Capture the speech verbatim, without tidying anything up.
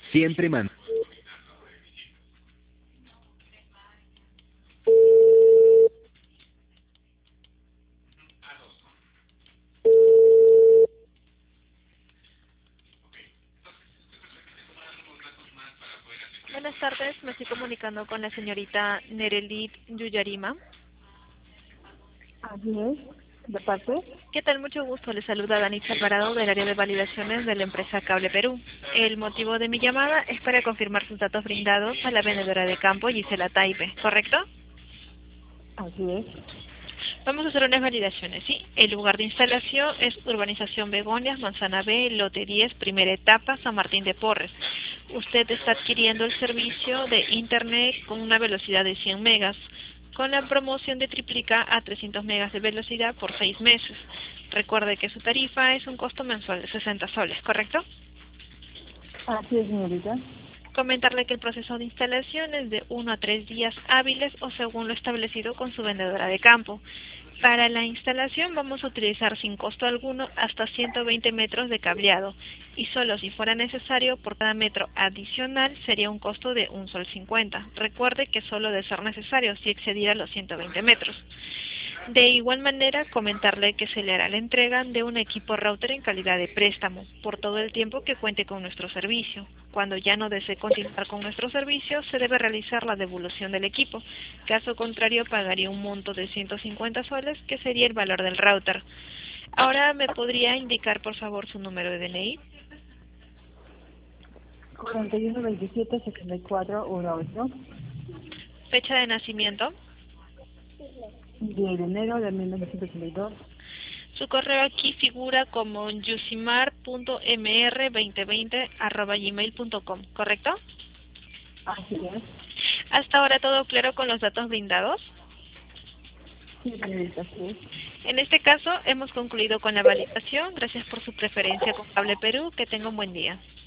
Siempre man. Buenas tardes, me estoy comunicando con la señorita Nerelit Yuyarima. Así es, de parte. ¿Qué tal? Mucho gusto. Le saluda Danitza Alvarado del área de validaciones de la empresa Cable Perú. El motivo de mi llamada es para confirmar sus datos brindados a la vendedora de campo Gisela Taipe, ¿correcto? Así es. Vamos a hacer unas validaciones, ¿sí? El lugar de instalación es Urbanización Begonias, Manzana B, Lote diez, primera etapa, San Martín de Porres. Usted está adquiriendo el servicio de Internet con una velocidad de cien megas, con la promoción de triplica a trescientos megas de velocidad por seis meses. Recuerde que su tarifa es un costo mensual de sesenta soles, ¿correcto? Así es, señorita. Comentarle que el proceso de instalación es de uno a tres días hábiles o según lo establecido con su vendedora de campo. Para la instalación vamos a utilizar sin costo alguno hasta ciento veinte metros de cableado y solo si fuera necesario por cada metro adicional sería un costo de un sol cincuenta. Recuerde que solo de ser necesario si excediera los ciento veinte metros. De igual manera, comentarle que se le hará la entrega de un equipo router en calidad de préstamo por todo el tiempo que cuente con nuestro servicio. Cuando ya no desee continuar con nuestro servicio, se debe realizar la devolución del equipo. Caso contrario, pagaría un monto de ciento cincuenta soles, que sería el valor del router. Ahora, ¿me podría indicar, por favor, su número de D N I? cuarenta y uno veintisiete sesenta y cuatro dieciocho. Fecha de nacimiento. diez de enero de mil novecientos ochenta y dos. Su correo aquí figura como yusimar punto m r dos mil veinte arroba gmail punto com, ¿correcto? Así es. Hasta ahora todo claro con los datos brindados. Sí, señorita, así es. En este caso hemos concluido con la validación. Gracias por su preferencia con Cable Perú. Que tenga un buen día.